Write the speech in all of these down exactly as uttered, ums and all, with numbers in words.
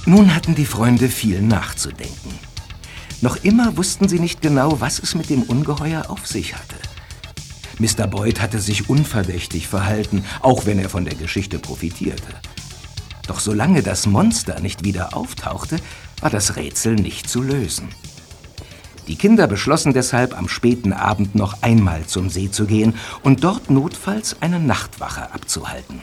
Nun hatten die Freunde viel nachzudenken. Noch immer wussten sie nicht genau, was es mit dem Ungeheuer auf sich hatte. Mister Boyd hatte sich unverdächtig verhalten, auch wenn er von der Geschichte profitierte. Doch solange das Monster nicht wieder auftauchte, war das Rätsel nicht zu lösen. Die Kinder beschlossen deshalb, am späten Abend noch einmal zum See zu gehen und dort notfalls eine Nachtwache abzuhalten.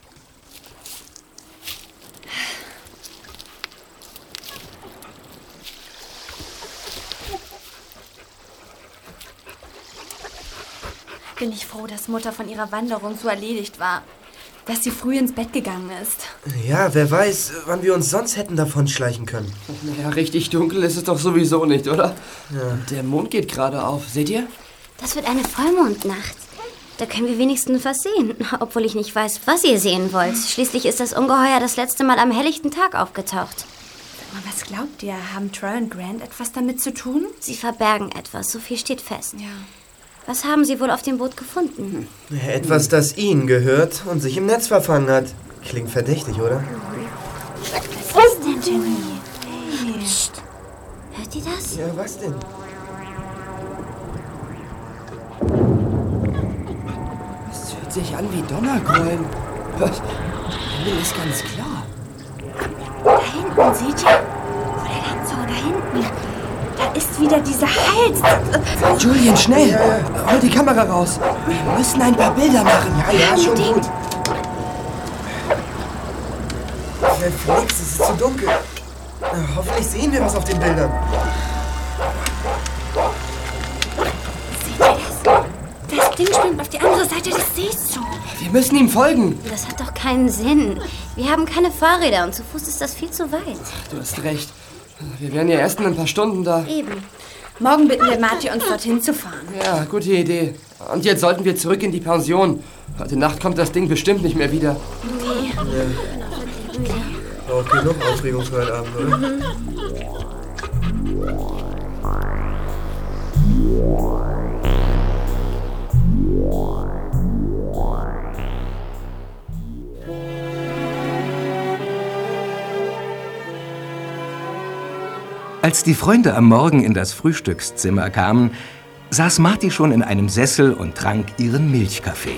Bin ich froh, dass Mutter von ihrer Wanderung so erledigt war, dass sie früh ins Bett gegangen ist. Ja, wer weiß, wann wir uns sonst hätten davonschleichen können. Naja, richtig dunkel ist es doch sowieso nicht, oder? Ja. Der Mond geht gerade auf, seht ihr? Das wird eine Vollmondnacht. Da können wir wenigstens was sehen, obwohl ich nicht weiß, was ihr sehen wollt. Schließlich ist das Ungeheuer das letzte Mal am helllichten Tag aufgetaucht. Sag mal, was glaubt ihr? Haben Troy und Grant etwas damit zu tun? Sie verbergen etwas, so viel steht fest. Ja. Was haben Sie wohl auf dem Boot gefunden? Etwas, das Ihnen gehört und sich im Netz verfangen hat. Klingt verdächtig, oder? Was ist denn, Jimmy? Hey. Psst. Hört ihr das? Ja, was denn? Es hört sich an wie Donnergrollen. Was? Der Himmel ist ganz klar. Da hinten, seht ihr? Wo der lang so, da hinten. Da ist wieder dieser Hals. Julian, schnell! Ja, ja. Hol die Kamera raus. Wir müssen ein paar Bilder machen. Ja, ja, schon gut. Verflixt, es ist zu dunkel. Na, hoffentlich sehen wir was auf den Bildern. Seht ihr das? Das Ding springt auf die andere Seite des Sees zu. Wir müssen ihm folgen. Das hat doch keinen Sinn. Wir haben keine Fahrräder und zu Fuß ist das viel zu weit. Du hast recht. Wir wären ja erst in ein paar Stunden da. Eben. Morgen bitten wir Marty, uns dorthin zu fahren. Ja, gute Idee. Und jetzt sollten wir zurück in die Pension. Heute Nacht kommt das Ding bestimmt nicht mehr wieder. Nee. Ja. Braucht genug Aufregung für heute Abend, oder? Mhm. Als die Freunde am Morgen in das Frühstückszimmer kamen, saß Marty schon in einem Sessel und trank ihren Milchkaffee.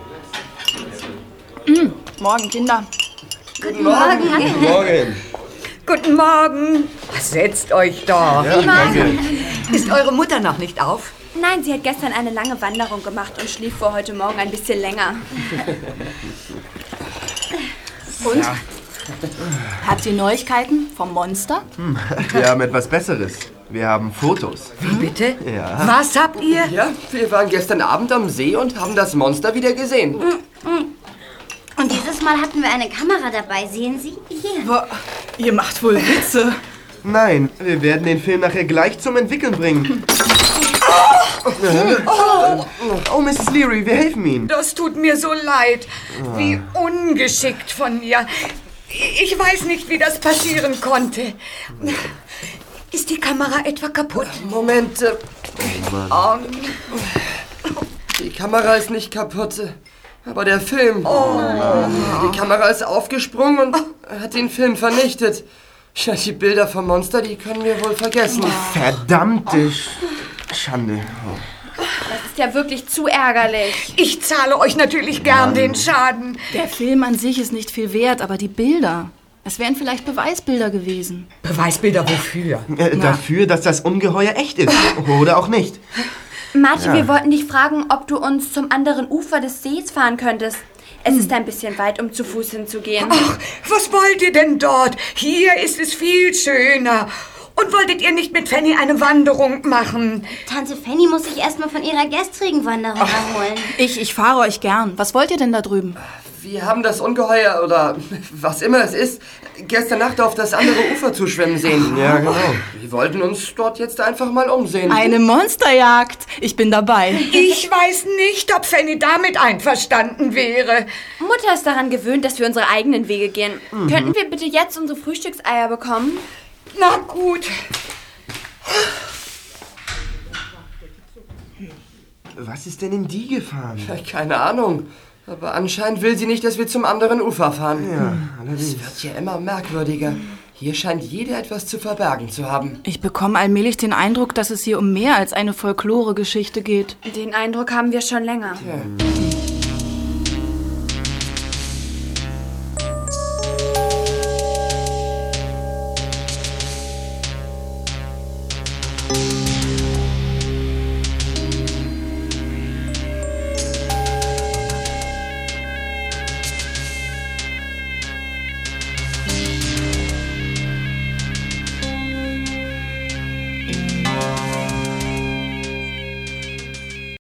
Mm, morgen, Kinder. Guten Morgen. Guten Morgen. Guten Morgen. Setzt euch doch. Ja, danke. Ist eure Mutter noch nicht auf? Nein, sie hat gestern eine lange Wanderung gemacht und schlief vor heute Morgen ein bisschen länger. Und? Ja. Habt ihr Neuigkeiten vom Monster? Hm, wir haben etwas Besseres. Wir haben Fotos. Wie bitte? Ja. Was habt ihr? Ja, wir waren gestern Abend am See und haben das Monster wieder gesehen. Und dieses Mal hatten wir eine Kamera dabei. Sehen Sie? Hier. Boah, ihr macht wohl Witze. Nein, wir werden den Film nachher gleich zum Entwickeln bringen. Oh, oh. oh Missus Leary, wir helfen Ihnen. Das tut mir so leid. Wie ungeschickt von mir. Ich weiß nicht, wie das passieren konnte. Ist die Kamera etwa kaputt? Moment. Äh, oh, die Kamera ist nicht kaputt, aber der Film. Oh. Die Kamera ist aufgesprungen und hat den Film vernichtet. Ja, die Bilder vom Monster, die können wir wohl vergessen. Verdammte Schande. Oh. Das ist ja wirklich zu ärgerlich. Ich zahle euch natürlich gern den Schaden. Der Film an sich ist nicht viel wert, aber die Bilder. Es wären vielleicht Beweisbilder gewesen. Beweisbilder wofür? Äh, dafür, dass das Ungeheuer echt ist. Oder auch nicht. Marty, Ja. wir wollten dich fragen, ob du uns zum anderen Ufer des Sees fahren könntest. Es ist ein bisschen weit, um zu Fuß hinzugehen. Ach, was wollt ihr denn dort? Hier ist es viel schöner. Und wolltet ihr nicht mit Fanny eine Wanderung machen? Tante Fanny muss sich erstmal von ihrer gestrigen Wanderung erholen. Ich, ich fahre euch gern. Was wollt ihr denn da drüben? Wir haben das Ungeheuer oder was immer es ist, gestern Nacht auf das andere Ufer zuschwimmen sehen. Ja, genau. Wir wollten uns dort jetzt einfach mal umsehen. Eine Monsterjagd. Ich bin dabei. Ich weiß nicht, ob Fanny damit einverstanden wäre. Mutter ist daran gewöhnt, dass wir unsere eigenen Wege gehen. Mhm. Könnten wir bitte jetzt unsere Frühstückseier bekommen? Na gut. Was ist denn in die gefahren? Keine Ahnung. Aber anscheinend will sie nicht, dass wir zum anderen Ufer fahren. Ja, allerdings. Es wird ja immer merkwürdiger. Hier scheint jeder etwas zu verbergen zu haben. Ich bekomme allmählich den Eindruck, dass es hier um mehr als eine Folklore-Geschichte geht. Den Eindruck haben wir schon länger. Ja.